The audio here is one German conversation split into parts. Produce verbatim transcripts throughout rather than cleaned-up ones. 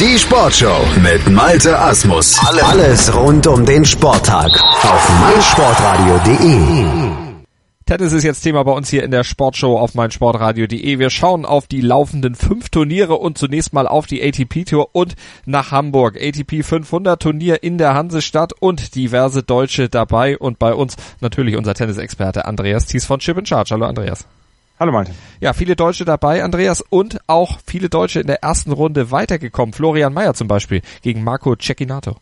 Die Sportshow mit Malte Asmus. Alles rund um den Sporttag auf meinsportradio punkt de. Tennis ist jetzt Thema bei uns hier in der Sportshow auf meinsportradio punkt de. Wir schauen auf die laufenden fünf Turniere und zunächst mal auf die A T P-Tour und nach Hamburg. A T P fünfhundert Turnier in der Hansestadt und diverse Deutsche dabei und bei uns natürlich unser Tennisexperte Andreas Thies von Chip in Charge. Hallo Andreas. Hallo Malte. Ja, viele Deutsche dabei, Andreas, und auch viele Deutsche in der ersten Runde weitergekommen. Florian Mayer zum Beispiel gegen Marco Cecchinato.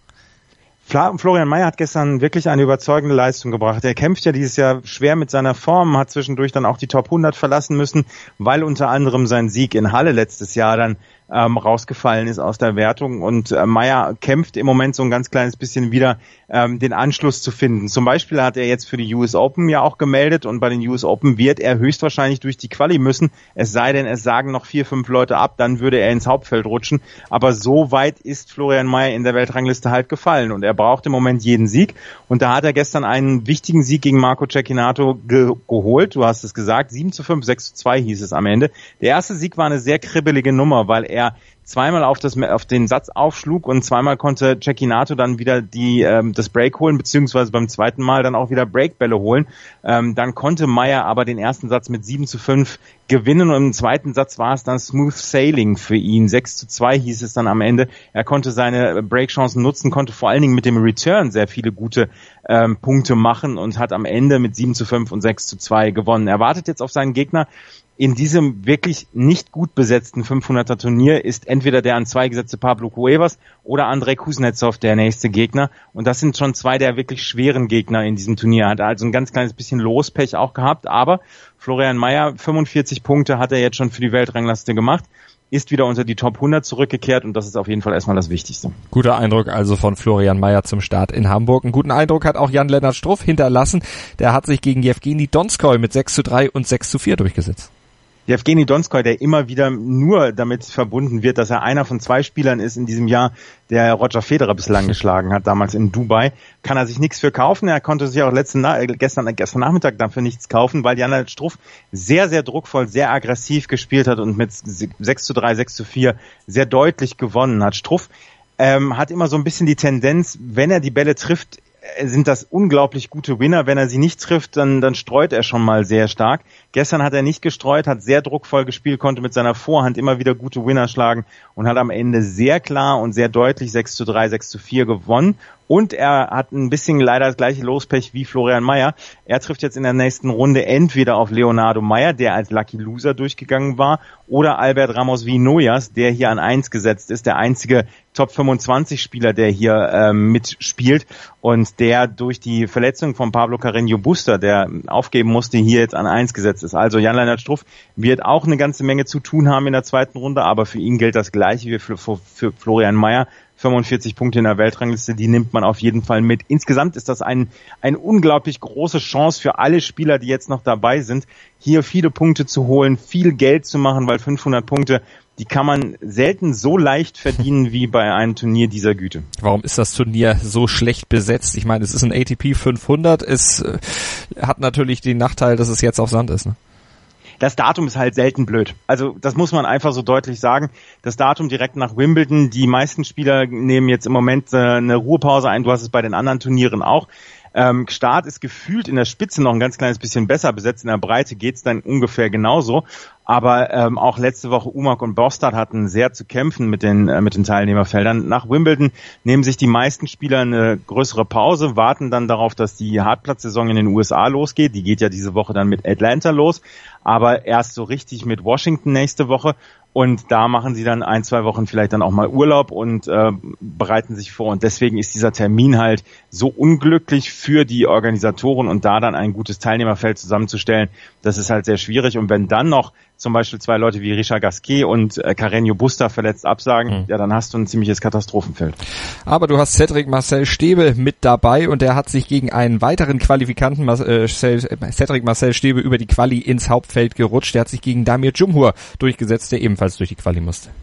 Florian Mayer hat gestern wirklich eine überzeugende Leistung gebracht. Er kämpft ja dieses Jahr schwer mit seiner Form, hat zwischendurch dann auch die Top hundert verlassen müssen, weil unter anderem sein Sieg in Halle letztes Jahr dann ähm, rausgefallen ist aus der Wertung. Und äh, Mayer kämpft im Moment so ein ganz kleines bisschen wieder, ähm, den Anschluss zu finden. Zum Beispiel hat er jetzt für die U S Open ja auch gemeldet und bei den U S Open wird er höchstwahrscheinlich durch die Quali müssen. Es sei denn, es sagen noch vier, fünf Leute ab, dann würde er ins Hauptfeld rutschen. Aber so weit ist Florian Mayer in der Weltrangliste halt gefallen und er braucht im Moment jeden Sieg. Und da hat er gestern einen wichtigen Sieg gegen Marco Cecchinato ge- geholt. Du hast es gesagt, sieben zu fünf, sechs zu zwei hieß es am Ende. Der erste Sieg war eine sehr kribbelige Nummer, weil er zweimal auf das auf den Satz aufschlug und zweimal konnte Cecchinato dann wieder die ähm, das Break holen, beziehungsweise beim zweiten Mal dann auch wieder Breakbälle holen. Ähm, dann konnte Mayer aber den ersten Satz mit sieben zu fünf gewinnen und im zweiten Satz war es dann Smooth Sailing für ihn. sechs zu zwei hieß es dann am Ende. Er konnte seine Breakchancen nutzen, konnte vor allen Dingen mit dem Return sehr viele gute ähm, Punkte machen und hat am Ende mit sieben zu fünf und sechs zu zwei gewonnen. Er wartet jetzt auf seinen Gegner. In diesem wirklich nicht gut besetzten fünfhunderter Turnier ist entweder der an zwei gesetzte Pablo Cuevas oder Andrei Kuznetsov der nächste Gegner. Und das sind schon zwei der wirklich schweren Gegner in diesem Turnier. Hat also ein ganz kleines bisschen Lospech auch gehabt. Aber Florian Mayer, fünfundvierzig Punkte hat er jetzt schon für die Weltrangliste gemacht, ist wieder unter die Top hundert zurückgekehrt und das ist auf jeden Fall erstmal das Wichtigste. Guter Eindruck also von Florian Mayer zum Start in Hamburg. Einen guten Eindruck hat auch Jan-Lennart Struff hinterlassen. Der hat sich gegen Jewgeni Donskoi mit sechs zu drei und sechs zu vier durchgesetzt. Jewgeni Donskoi, der immer wieder nur damit verbunden wird, dass er einer von zwei Spielern ist in diesem Jahr, der Roger Federer bislang geschlagen hat, damals in Dubai, kann er sich nichts für kaufen. Er konnte sich auch letzten Na- gestern, gestern Nachmittag dafür nichts kaufen, weil Jan-Lennart Struff sehr, sehr druckvoll, sehr aggressiv gespielt hat und mit sechs zu drei, sechs zu vier sehr deutlich gewonnen hat. Struff ähm, hat immer so ein bisschen die Tendenz, wenn er die Bälle trifft, sind das unglaublich gute Winner. Wenn er sie nicht trifft, dann, dann streut er schon mal sehr stark. Gestern hat er nicht gestreut, hat sehr druckvoll gespielt, konnte mit seiner Vorhand immer wieder gute Winner schlagen und hat am Ende sehr klar und sehr deutlich sechs zu drei, sechs zu vier gewonnen. Und er hat ein bisschen leider das gleiche Lospech wie Florian Mayer. Er trifft jetzt in der nächsten Runde entweder auf Leonardo Mayer, der als Lucky Loser durchgegangen war, oder Albert Ramos Vinoyas, der hier an eins gesetzt ist, der einzige Top fünfundzwanzig Spieler, der hier ähm, mitspielt und der durch die Verletzung von Pablo Carreño Busta, der aufgeben musste, hier jetzt an eins gesetzt ist. Also Jan-Lennart Struff wird auch eine ganze Menge zu tun haben in der zweiten Runde, aber für ihn gilt das Gleiche wie für, für, für Florian Mayer. fünfundvierzig Punkte in der Weltrangliste, die nimmt man auf jeden Fall mit. Insgesamt ist das ein, eine unglaublich große Chance für alle Spieler, die jetzt noch dabei sind, hier viele Punkte zu holen, viel Geld zu machen, weil fünfhundert Punkte, die kann man selten so leicht verdienen wie bei einem Turnier dieser Güte. Warum ist das Turnier so schlecht besetzt? Ich meine, es ist ein A T P fünfhundert, es äh, hat natürlich den Nachteil, dass es jetzt auf Sand ist, ne? Das Datum ist halt selten blöd. Also das muss man einfach so deutlich sagen. Das Datum direkt nach Wimbledon, die meisten Spieler nehmen jetzt im Moment äh, eine Ruhepause ein. Du hast es bei den anderen Turnieren auch. Ähm, Start ist gefühlt in der Spitze noch ein ganz kleines bisschen besser besetzt. In der Breite geht's dann ungefähr genauso. Aber ähm, auch letzte Woche Umak und Bostad hatten sehr zu kämpfen mit den äh, mit den Teilnehmerfeldern. Nach Wimbledon nehmen sich die meisten Spieler eine größere Pause, warten dann darauf, dass die Hartplatzsaison in den U S A losgeht. Die geht ja diese Woche dann mit Atlanta los, aber erst so richtig mit Washington nächste Woche. Und da machen sie dann ein, zwei Wochen vielleicht dann auch mal Urlaub und äh, bereiten sich vor. Und deswegen ist dieser Termin halt so unglücklich für die Organisatoren und da dann ein gutes Teilnehmerfeld zusammenzustellen, das ist halt sehr schwierig. Und wenn dann noch zum Beispiel zwei Leute wie Richard Gasquet und äh, Carreño Busta verletzt absagen, mhm. ja, dann hast du ein ziemliches Katastrophenfeld. Aber du hast Cedric Marcel Stebe mit dabei und der hat sich gegen einen weiteren Qualifikanten, äh, Cedric Marcel Stebe, über die Quali ins Hauptfeld gerutscht. Der hat sich gegen Damir Džumhur durchgesetzt, der ebenfalls durch die Quali musste.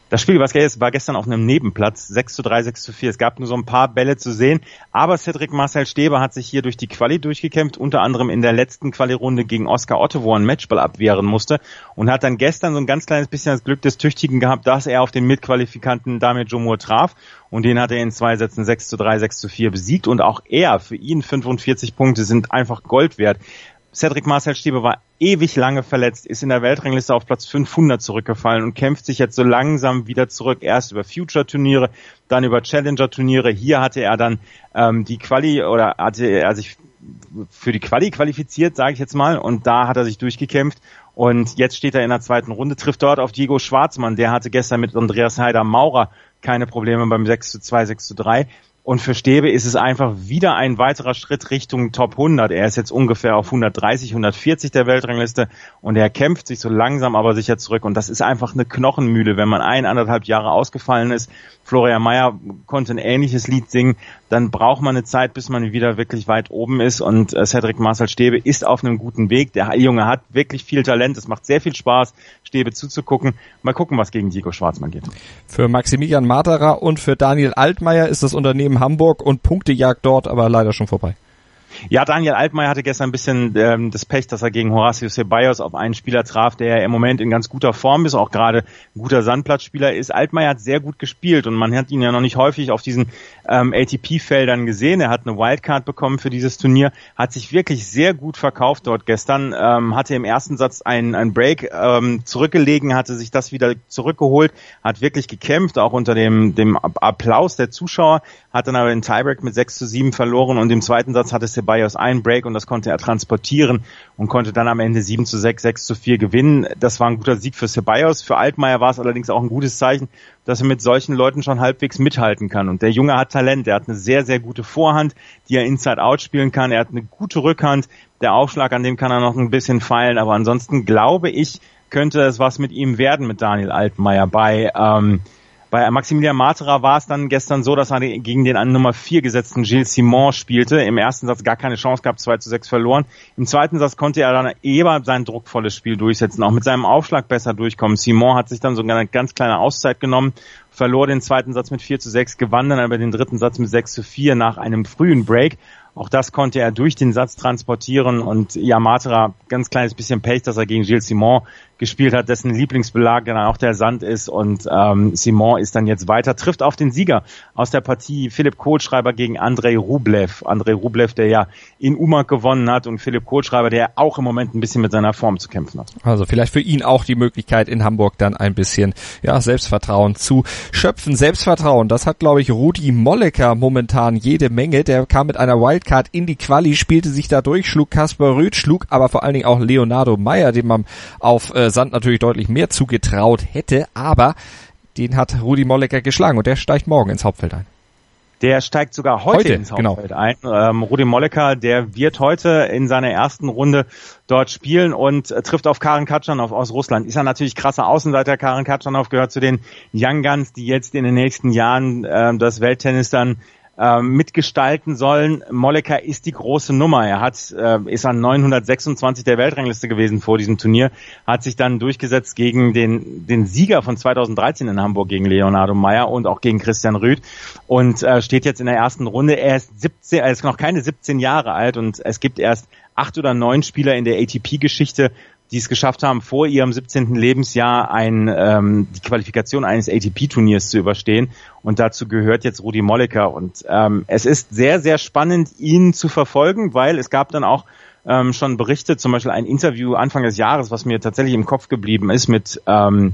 Das Spiel war gestern auf einem Nebenplatz, sechs zu drei, sechs zu vier. Es gab nur so ein paar Bälle zu sehen, aber Cedric Marcel Stebe hat sich hier durch die Quali durchgekämpft, unter anderem in der letzten Quali-Runde gegen Oskar Otte, wo er einen Matchball abwehren musste und hat dann gestern so ein ganz kleines bisschen das Glück des Tüchtigen gehabt, dass er auf den Mitqualifikanten Damir Džumhur traf und den hat er in zwei Sätzen sechs zu drei, sechs zu vier besiegt und auch er, für ihn fünfundvierzig Punkte sind einfach Gold wert. Cedric Marcel Stebe war ewig lange verletzt, ist in der Weltrangliste auf Platz fünfhundert zurückgefallen und kämpft sich jetzt so langsam wieder zurück. Erst über Future-Turniere, dann über Challenger-Turniere. Hier hatte er dann ähm, die Quali oder hatte er sich für die Quali qualifiziert, sage ich jetzt mal, und da hat er sich durchgekämpft. Und jetzt steht er in der zweiten Runde, trifft dort auf Diego Schwartzmann. Der hatte gestern mit Andreas Heider-Maurer keine Probleme beim sechs zu zwei, sechs zu drei. Und für Stebe ist es einfach wieder ein weiterer Schritt Richtung Top hundert. Er ist jetzt ungefähr auf hundertdreißig, hundertvierzig der Weltrangliste und er kämpft sich so langsam aber sicher zurück. Und das ist einfach eine Knochenmühle, wenn man ein, anderthalb Jahre ausgefallen ist. Florian Mayer konnte ein ähnliches Lied singen. Dann braucht man eine Zeit, bis man wieder wirklich weit oben ist. Und Cedric Marcel Stebe ist auf einem guten Weg. Der Junge hat wirklich viel Talent. Es macht sehr viel Spaß, Stebe zuzugucken. Mal gucken, was gegen Diego Schwartzmann geht. Für Maximilian Materer und für Daniel Altmaier ist das Unternehmen Hamburg und Punktejagd dort aber leider schon vorbei. Ja, Daniel Altmaier hatte gestern ein bisschen ähm, das Pech, dass er gegen Horacio Ceballos auf einen Spieler traf, der im Moment in ganz guter Form ist, auch gerade ein guter Sandplatzspieler ist. Altmaier hat sehr gut gespielt und man hat ihn ja noch nicht häufig auf diesen ähm, A T P-Feldern gesehen. Er hat eine Wildcard bekommen für dieses Turnier, hat sich wirklich sehr gut verkauft dort gestern, ähm, hatte im ersten Satz einen, einen Break ähm, zurückgelegen, hatte sich das wieder zurückgeholt, hat wirklich gekämpft, auch unter dem, dem Applaus der Zuschauer, hat dann aber den Tiebreak mit sechs zu sieben verloren und im zweiten Satz hatte Ceballos einen Break und das konnte er transportieren und konnte dann am Ende sieben zu sechs, sechs zu vier gewinnen. Das war ein guter Sieg für Ceballos. Für Altmaier war es allerdings auch ein gutes Zeichen, dass er mit solchen Leuten schon halbwegs mithalten kann. Und der Junge hat Talent. Er hat eine sehr, sehr gute Vorhand, die er Inside-Out spielen kann. Er hat eine gute Rückhand. Der Aufschlag, an dem kann er noch ein bisschen feilen. Aber ansonsten glaube ich, könnte es was mit ihm werden, mit Daniel Altmaier. Bei ähm, Bei Maximilian Materer war es dann gestern so, dass er gegen den an Nummer vier gesetzten Gilles Simon spielte. Im ersten Satz gar keine Chance gehabt, zwei zu sechs verloren. Im zweiten Satz konnte er dann eher sein druckvolles Spiel durchsetzen, auch mit seinem Aufschlag besser durchkommen. Simon hat sich dann so eine ganz kleine Auszeit genommen, verlor den zweiten Satz mit vier zu sechs, gewann dann aber den dritten Satz mit sechs zu vier nach einem frühen Break. Auch das konnte er durch den Satz transportieren und ja, Materer, ganz kleines bisschen Pech, dass er gegen Gilles Simon gespielt hat, dessen Lieblingsbelag dann auch der Sand ist und ähm, Simon ist dann jetzt weiter, trifft auf den Sieger aus der Partie Philipp Kohlschreiber gegen Andrei Rublev. Andrei Rublev, der ja in Umag gewonnen hat und Philipp Kohlschreiber, der auch im Moment ein bisschen mit seiner Form zu kämpfen hat. Also vielleicht für ihn auch die Möglichkeit in Hamburg dann ein bisschen ja Selbstvertrauen zu schöpfen. Selbstvertrauen, das hat glaube ich Rudi Molleker momentan jede Menge. Der kam mit einer Wildcard in die Quali, spielte sich da durch, schlug Kasper Rüth, schlug aber vor allen Dingen auch Leonardo Meyer, dem man auf äh, Sand natürlich deutlich mehr zugetraut hätte, aber den hat Rudi Molleker geschlagen und der steigt morgen ins Hauptfeld ein. Der steigt sogar heute, heute ins Hauptfeld genau. ein. Ähm, Rudi Molleker, der wird heute in seiner ersten Runde dort spielen und äh, trifft auf Karen Khachanov aus Russland. Ist ja natürlich krasser Außenseiter. Karen Khachanov gehört zu den Young Guns, die jetzt in den nächsten Jahren äh, das Welttennis dann mitgestalten sollen. Molleker ist die große Nummer. Er hat äh, ist an neunhundertsechsundzwanzig der Weltrangliste gewesen vor diesem Turnier, hat sich dann durchgesetzt gegen den den Sieger von zweitausenddreizehn in Hamburg, gegen Leonardo Meyer und auch gegen Christian Rüth und äh, steht jetzt in der ersten Runde. Er ist siebzehn, er ist noch keine siebzehn Jahre alt und es gibt erst acht oder neun Spieler in der A T P-Geschichte, die es geschafft haben, vor ihrem siebzehnten Lebensjahr ein, ähm, die Qualifikation eines A T P-Turniers zu überstehen. Und dazu gehört jetzt Rudi Molleker. Und ähm, es ist sehr, sehr spannend, ihn zu verfolgen, weil es gab dann auch ähm, schon Berichte, zum Beispiel ein Interview Anfang des Jahres, was mir tatsächlich im Kopf geblieben ist, mit, ähm,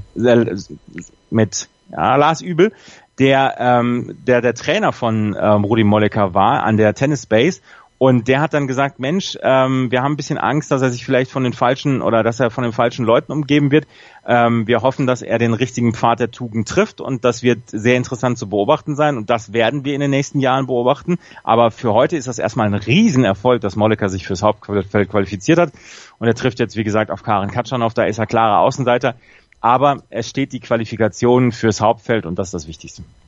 mit ja, Lars Übel, der, ähm, der der Trainer von ähm, Rudi Molleker war an der Tennis Base. Und der hat dann gesagt, Mensch, ähm, wir haben ein bisschen Angst, dass er sich vielleicht von den falschen oder dass er von den falschen Leuten umgeben wird. Ähm, wir hoffen, dass er den richtigen Pfad der Tugend trifft und das wird sehr interessant zu beobachten sein und das werden wir in den nächsten Jahren beobachten. Aber für heute ist das erstmal ein Riesenerfolg, dass Molleker sich fürs Hauptfeld qualifiziert hat und er trifft jetzt, wie gesagt, auf Karen Khachanov, da ist er klarer Außenseiter. Aber es steht die Qualifikation fürs Hauptfeld und das ist das Wichtigste.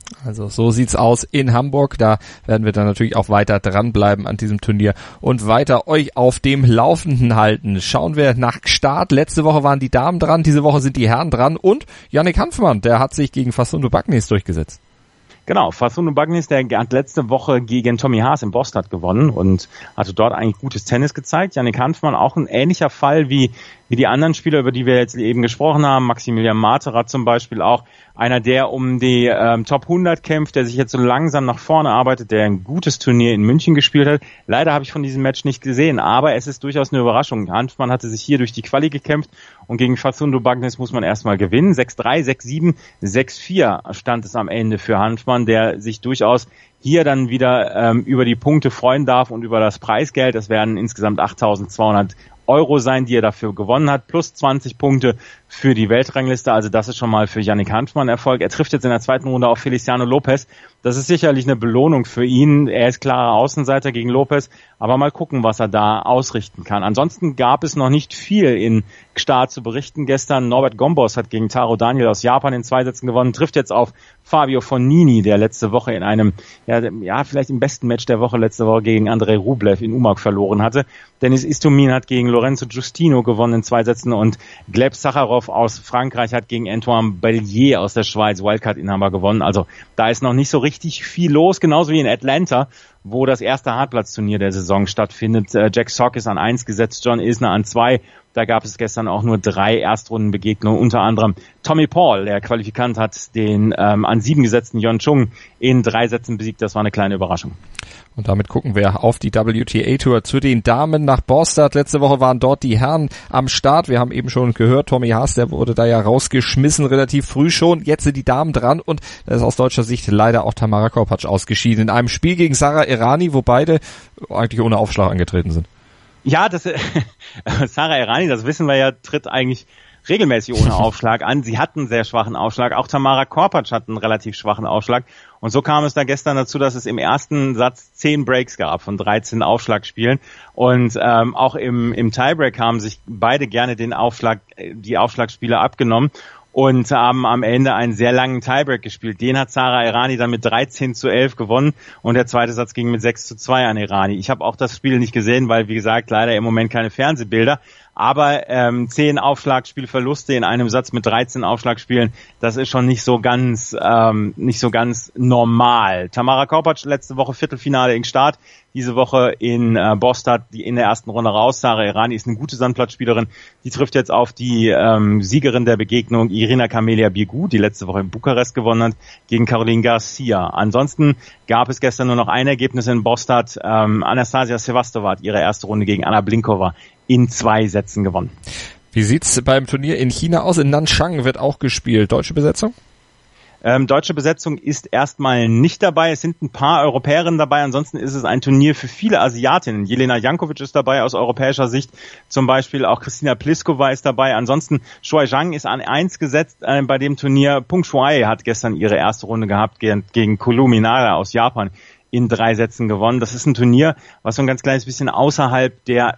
Also so sieht's aus in Hamburg. Da werden wir dann natürlich auch weiter dranbleiben an diesem Turnier und weiter euch auf dem Laufenden halten. Schauen wir nach Start. Letzte Woche waren die Damen dran, diese Woche sind die Herren dran und Yannick Hanfmann, der hat sich gegen Facundo Bagnis durchgesetzt. Genau, Facundo Bagnis, der hat letzte Woche gegen Tommy Haas in Bostad gewonnen und hatte dort eigentlich gutes Tennis gezeigt. Yannick Hanfmann auch ein ähnlicher Fall wie wie die anderen Spieler, über die wir jetzt eben gesprochen haben. Maximilian Matera zum Beispiel auch einer, der um die ähm, Top hundert kämpft, der sich jetzt so langsam nach vorne arbeitet, der ein gutes Turnier in München gespielt hat. Leider habe ich von diesem Match nicht gesehen, aber es ist durchaus eine Überraschung. Hanfmann hatte sich hier durch die Quali gekämpft und gegen Facundo Bagnis muss man erstmal gewinnen. sechs drei, sechs sieben, sechs vier stand es am Ende für Hanfmann, der sich durchaus hier dann wieder ähm, über die Punkte freuen darf und über das Preisgeld. Das werden insgesamt achttausendzweihundert Euro sein, die er dafür gewonnen hat, plus zwanzig Punkte für die Weltrangliste. Also das ist schon mal für Yannick Hanfmann Erfolg. Er trifft jetzt in der zweiten Runde auf Feliciano Lopez. Das ist sicherlich eine Belohnung für ihn. Er ist klarer Außenseiter gegen Lopez, aber mal gucken, was er da ausrichten kann. Ansonsten gab es noch nicht viel in Gstaad zu berichten. Gestern Norbert Gombos hat gegen Taro Daniel aus Japan in zwei Sätzen gewonnen, trifft jetzt auf Fabio Fognini, der letzte Woche in einem, ja, ja vielleicht im besten Match der Woche letzte Woche gegen Andrei Rublev in Umag verloren hatte. Dennis Istomin hat gegen Lorenzo Giustino gewonnen in zwei Sätzen und Gleb Sacharov aus Frankreich hat gegen Antoine Bellier aus der Schweiz, Wildcard-Inhaber, gewonnen. Also da ist noch nicht so richtig viel los, genauso wie in Atlanta, wo das erste Hartplatzturnier der Saison stattfindet. Jack Sock ist an eins gesetzt, John Isner an zwei. Da gab es gestern auch nur drei Erstrundenbegegnungen, unter anderem Tommy Paul, der Qualifikant, hat den ähm, an sieben gesetzten Yon Chung in drei Sätzen besiegt. Das war eine kleine Überraschung. Und damit gucken wir auf die W T A-Tour zu den Damen nach Bostad. Letzte Woche waren dort die Herren am Start. Wir haben eben schon gehört, Tommy Haas, der wurde da ja rausgeschmissen, relativ früh schon. Jetzt sind die Damen dran und da ist aus deutscher Sicht leider auch Tamara Korpatsch ausgeschieden. In einem Spiel gegen Sara Errani, wo beide eigentlich ohne Aufschlag angetreten sind. Ja, das Sara Errani, das wissen wir ja, tritt eigentlich regelmäßig ohne Aufschlag an. Sie hat einen sehr schwachen Aufschlag. Auch Tamara Korpatsch hat einen relativ schwachen Aufschlag. Und so kam es da gestern dazu, dass es im ersten Satz zehn Breaks gab von dreizehn Aufschlagspielen. Und ähm, auch im, im Tiebreak haben sich beide gerne den Aufschlag, die Aufschlagspiele abgenommen und haben am Ende einen sehr langen Tiebreak gespielt. Den hat Sara Errani dann mit dreizehn zu elf gewonnen und der zweite Satz ging mit sechs zu zwei an Errani. Ich habe auch das Spiel nicht gesehen, weil, wie gesagt, leider im Moment keine Fernsehbilder. Aber ähm, zehn Aufschlagspielverluste in einem Satz mit dreizehn Aufschlagspielen, das ist schon nicht so ganz ähm, nicht so ganz normal. Tamara Korpatsch letzte Woche Viertelfinale in Start, diese Woche in äh, Bostad, die in der ersten Runde raus. Sara Errani ist eine gute Sandplatzspielerin. Die trifft jetzt auf die ähm, Siegerin der Begegnung, Irina Camelia Birgu, die letzte Woche in Bukarest gewonnen hat, gegen Caroline Garcia. Ansonsten gab es gestern nur noch ein Ergebnis in Bostad. Ähm, Anastasia Sevastova hat ihre erste Runde gegen Anna Blinkova in zwei Sätzen gewonnen. Wie sieht's beim Turnier in China aus? In Nanchang wird auch gespielt. Deutsche Besetzung? Ähm, deutsche Besetzung ist erstmal nicht dabei. Es sind ein paar Europäerinnen dabei. Ansonsten ist es ein Turnier für viele Asiatinnen. Jelena Jankovic ist dabei aus europäischer Sicht. Zum Beispiel auch Kristina Pliskova ist dabei. Ansonsten Shuai Zhang ist an eins gesetzt äh, bei dem Turnier. Peng Shuai hat gestern ihre erste Runde gehabt gegen, gegen Kulu Minara aus Japan. In drei Sätzen gewonnen. Das ist ein Turnier, was so ein ganz kleines bisschen außerhalb der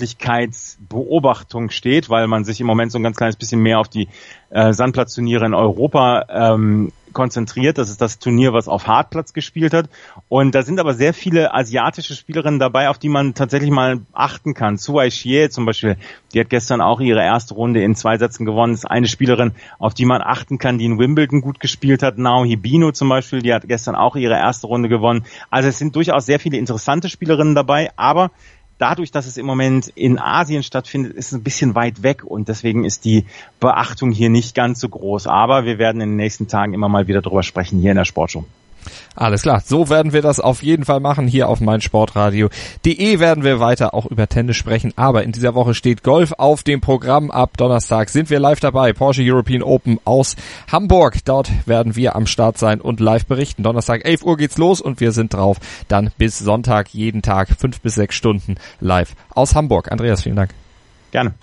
Öffentlichkeitsbeobachtung steht, weil man sich im Moment so ein ganz kleines bisschen mehr auf die äh, Sandplatzturniere in Europa ähm, konzentriert. Das ist das Turnier, was auf Hartplatz gespielt hat. Und da sind aber sehr viele asiatische Spielerinnen dabei, auf die man tatsächlich mal achten kann. Suai Xie zum Beispiel, die hat gestern auch ihre erste Runde in zwei Sätzen gewonnen. Das ist eine Spielerin, auf die man achten kann, die in Wimbledon gut gespielt hat. Nao Hibino zum Beispiel, die hat gestern auch ihre erste Runde gewonnen. Also es sind durchaus sehr viele interessante Spielerinnen dabei, aber dadurch, dass es im Moment in Asien stattfindet, ist es ein bisschen weit weg und deswegen ist die Beachtung hier nicht ganz so groß. Aber wir werden in den nächsten Tagen immer mal wieder drüber sprechen hier in der Sportshow. Alles klar, so werden wir das auf jeden Fall machen. Hier auf meinsportradio punkt de werden wir weiter auch über Tennis sprechen. Aber in dieser Woche steht Golf auf dem Programm. Ab Donnerstag sind wir live dabei. Porsche European Open aus Hamburg. Dort werden wir am Start sein und live berichten. Donnerstag elf Uhr geht's los und wir sind drauf. Dann bis Sonntag jeden Tag fünf bis sechs Stunden live aus Hamburg. Andreas, vielen Dank. Gerne.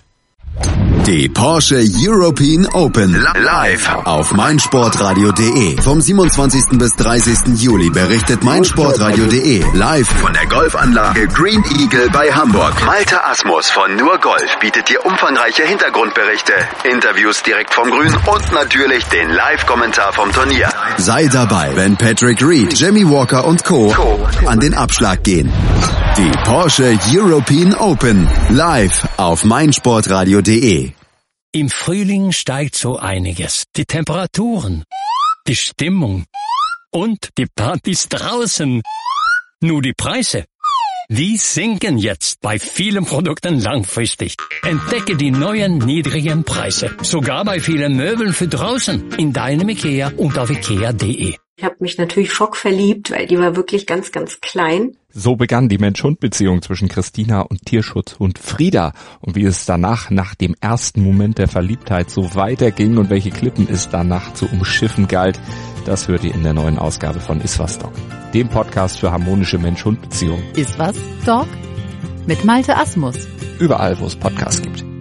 Die Porsche European Open live auf meinsportradio punkt de. Vom siebenundzwanzigsten bis dreißigsten Juli berichtet meinsportradio punkt de live von der Golfanlage Green Eagle bei Hamburg. Malte Asmus von Nur Golf bietet dir umfangreiche Hintergrundberichte, Interviews direkt vom Grün und natürlich den Live-Kommentar vom Turnier. Sei dabei, wenn Patrick Reed, Jimmy Walker und Co. an den Abschlag gehen. Die Porsche European Open live auf meinsportradio punkt de. Im Frühling steigt so einiges. Die Temperaturen, die Stimmung und die Partys draußen. Nur die Preise, die sinken jetzt bei vielen Produkten langfristig. Entdecke die neuen niedrigen Preise, sogar bei vielen Möbeln für draußen in deinem IKEA und auf ikea punkt de. Ich habe mich natürlich schockverliebt, weil die war wirklich ganz, ganz klein. So begann die Mensch-Hund-Beziehung zwischen Christina und Tierschutzhund Frieda. Und wie es danach, nach dem ersten Moment der Verliebtheit, so weiterging und welche Klippen es danach zu umschiffen galt, das hört ihr in der neuen Ausgabe von Iswas Dog, dem Podcast für harmonische Mensch-Hund-Beziehungen. Iswas Dog mit Malte Asmus. Überall, wo es Podcasts gibt.